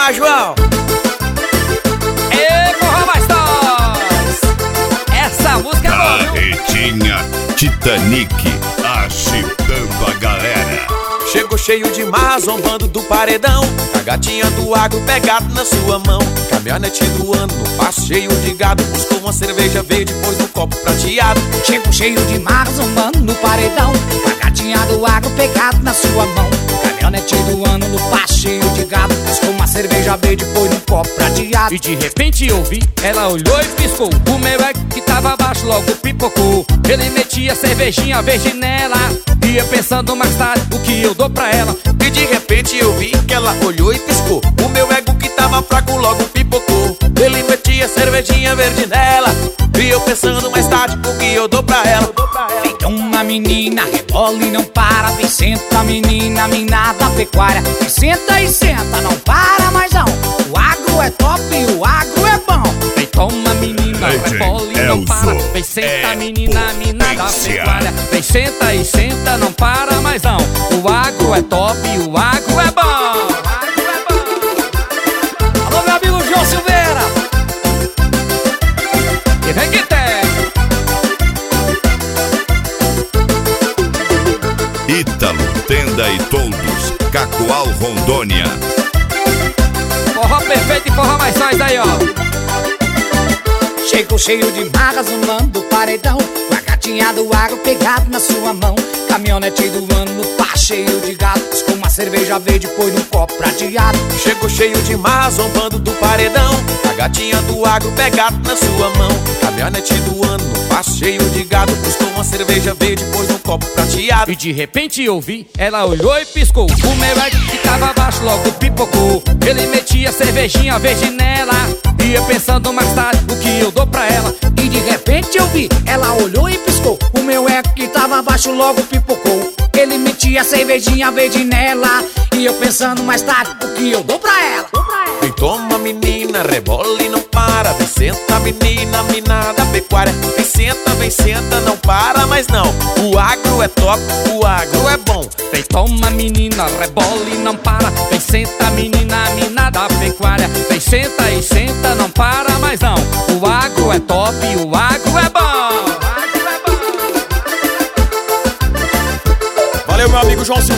mais, João. Ei, porra, mais nós. Essa música é boa, viu? Carretinha Titanic, agitando a galera. Chegou cheio de marra, zombando do paredão. A gatinha do agro pegado na sua mão. Caminhonete do ano, no passo cheio de gado. Buscou uma cerveja verde, pôs no copo prateado. Chegou cheio de marra, zombando no paredão. A gatinha do agro pegado na sua mão. Caminhonete do ano, no passo cheio de gado. Buscou uma cerveja verde, pôs no copo prateado. E de repente eu vi, ela olhou e piscou. O meu é que tava abaixo, logo pipocou. Ele metia cervejinha verde nela. Ia pensando mais tarde o que eu dou pra ela. E de repente eu vi que ela olhou e piscou. O meu ego que tava fraco logo pipocou. Ele metia cervejinha verde nela. E eu pensando mais tarde o que eu dou pra ela. Feita uma menina, rebola e não para. Vem senta menina, minada pecuária. Vem senta e senta, não para mais não. O agro é top, o agro é bom. Feita uma menina, rebola e não para. Vem senta menina, minada pecuária. Vem senta e senta, não para mais não. O agro é top, o agro é bom. Alô, meu amigo João Silveira. E vem que tem. Ítalo, Tenda e Toldos, Cacoal, Rondônia. Forró perfeito e forró mais nós aí, ó. Chegou cheio de marra, zombando do paredão. Com a gatinha do agro pegado na sua mão. Caminhonete do ano, no pá cheio de gatos. Com uma cerveja verde, pôs num copo prateado. Chegou cheio de marra, zombando do paredão. A gatinha do agro pegado na sua mão. Caminhonete do ano, no passo cheio de gado. Buscou uma cerveja verde, pôs num copo prateado. E de repente eu vi, ela olhou e piscou. O meu é que tava abaixo, logo pipocou. Ele metia cervejinha verde nela. Ia pensando mais tarde o que eu dou pra ela. E de repente eu vi, ela olhou e piscou. O meu eco que tava abaixo logo pipocou. Ele metia cervejinha verde nela. E eu pensando mais tarde o que eu dou pra ela. Vem toma menina, rebola e não para. Vem senta menina, minada pecuária. Vem senta, não para mais não. O agro é top, o agro é bom. Vem toma menina, rebola e não para. Vem senta menina, minada pecuária. Vem senta e senta, não para mais não. O agro é top, o agro é bom. Valeu, meu amigo João Silveira.